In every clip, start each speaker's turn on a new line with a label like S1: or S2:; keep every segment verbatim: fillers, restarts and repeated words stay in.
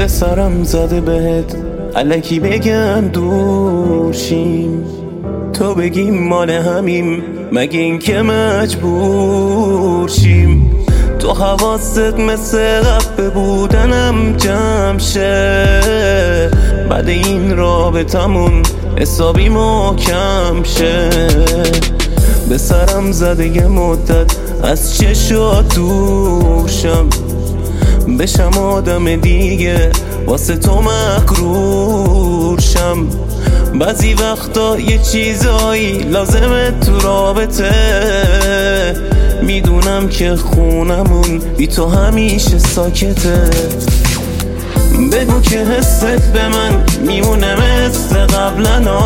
S1: به سرم زده بهت الکی بگم دورشیم، تو بگی مال همیم مگه این که مجبور شیم. تو حواست مثل قبل بودنم جمع شه، بعد این رابطمون حسابی محکم شه. به سرم زده یه مدت از چشات دور شم، بشم آدم دیگه واسه تو مغرور شم. بعضی وقتا یه چیزایی لازمه تو رابطه، میدونم که خونمون بی تو همیشه ساکته. بگو که حست به من میمونه مثل قبلنا،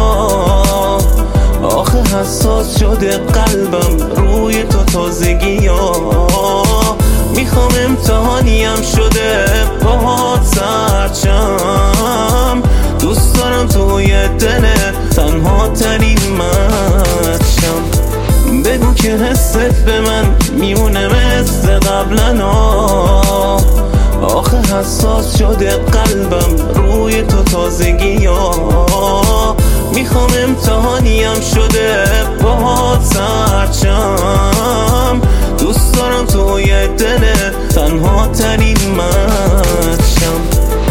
S1: آخه حساس شده قلبم روی تو تازگی ها. میخوام امتحانیم شده باهات سرچم، دوست دارم توی دل تنها ترین من شم. بگو که حست به من میمونه مثل قبلنا، آخه حساس شده قلبم روی تو تازگی ها. میخوام امتحانیم شده باهات سرچم، دوست دارم توی دل تنها ترین من شم.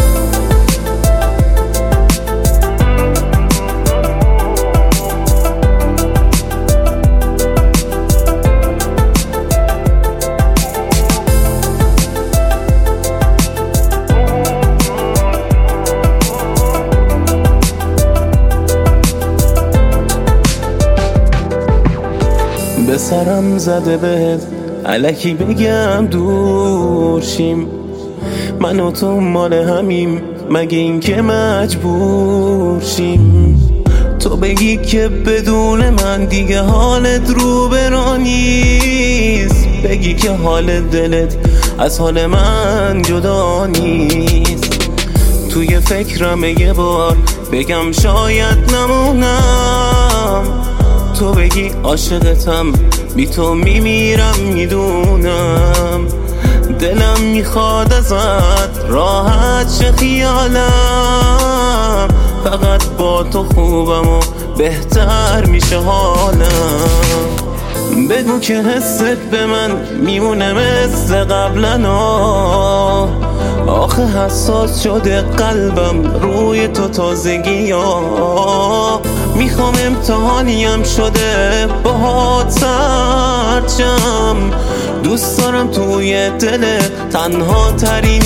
S1: به سرم زده بهت الکی بگم دورشیم، من و تو مال همیم مگه این که مجبور شیم. تو بگی که بدون من دیگه حالت رو برا نیست، بگی که حال دلت از حال من جدا نیست. توی فکرم یه بار بگم شاید نمونم، تو بگی عاشقتم بی تو میمیرم میدونم. دلم میخواد ازت راحت شه خیالم، فقط با تو خوبم و بهتر میشه حالم. بگو که حست به من میمونه مثل قبلنا، آخه حساس شده قلبم روی تو تازگی ها. میخوام امتحانیم شده باهات سرچم، دوست دارم توی دل تنها ترین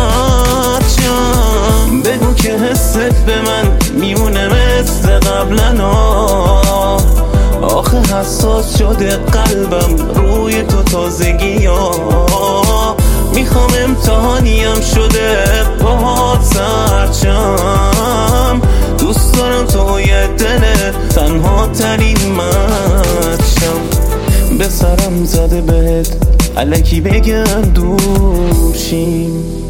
S1: مرچم. بگو که حست به من میمونه مثل قبلنا، آخه حساس شده قلبم روی تو تازگی ها. میخوام امتحانیم شده باهات سرچم، دوست دارم توی دل تنها ترین من شم. به سرم زده بهت الکی بگم دورشیم.